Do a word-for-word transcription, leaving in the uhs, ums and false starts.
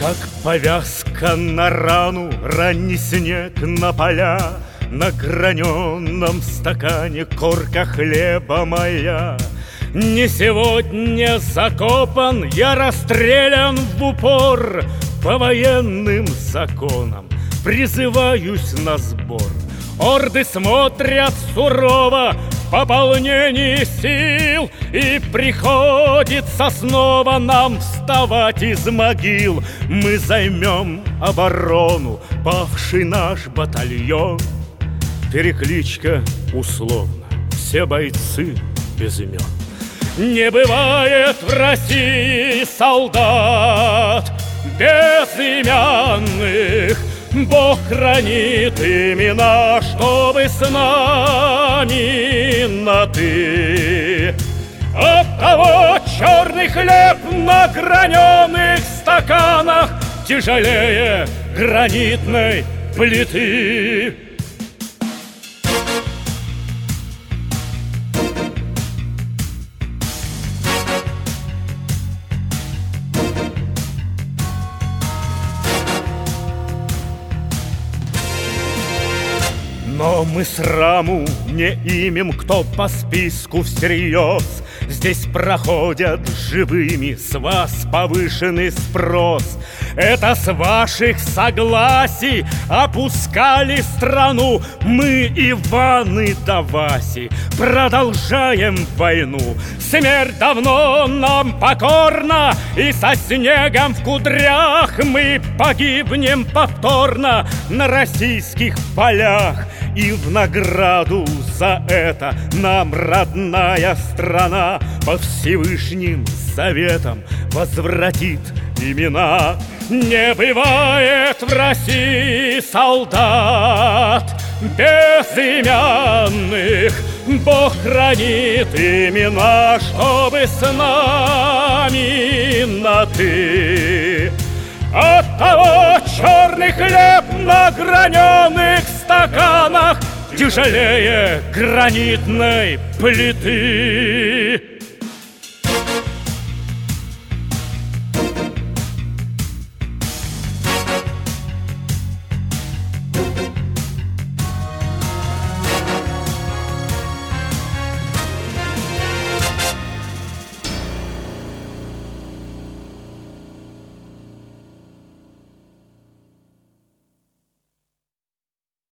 Как повязка на рану, ранний снег на поля, на граненом стакане корка хлеба моя. Не сегодня закопан, я расстрелян в упор. По военным законам призываюсь на сбор. Орды смотрят сурово в пополнении сил, и приходится снова нам вставать из могил. Мы займем оборону, павший наш батальон. Перекличка условно, все бойцы без имен. Не бывает в России солдат безымянных. Бог хранит имена, чтобы с нами на «ты». Оттого черный хлеб на граненых стаканах тяжелее гранитной плиты. Но мы сраму не имем, кто по списку всерьез. Здесь проходят живыми, с вас повышенный спрос. Это с ваших согласий опускали страну. Мы, Иваны да Васи, продолжаем войну. Смерть давно нам покорна, и со снегом в кудрях мы погибнем повторно на российских полях. И в награду за это нам родная страна по Всевышним заветам возвратит имена. Не бывает в России солдат безымянных. Бог хранит имена, чтобы с нами на «ты». Оттого черный хлеб на граненых стаканах тяжелее гранитной плиты.